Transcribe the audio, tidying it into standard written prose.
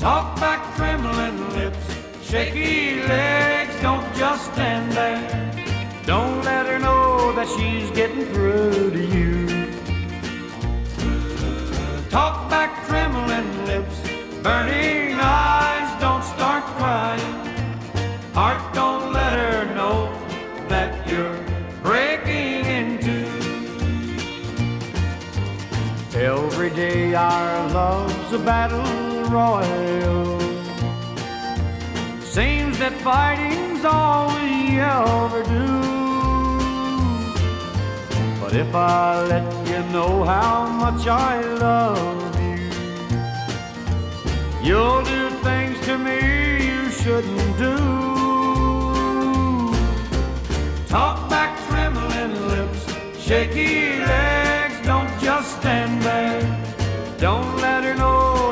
Talk back, trembling lips, shaky legs, don't just stand there. Don't let her know that she's getting through to you. Talk back, trembling lips, burning eyes, don't start crying. Heart, don't let her know that you're breaking in two. Every day our love's a battle royal. Seems that fighting's all we ever do. But if I let you know how much I love you, you'll do things to me you shouldn't do. Talk back, trembling lips, shaky legs, don't just stand there. Don't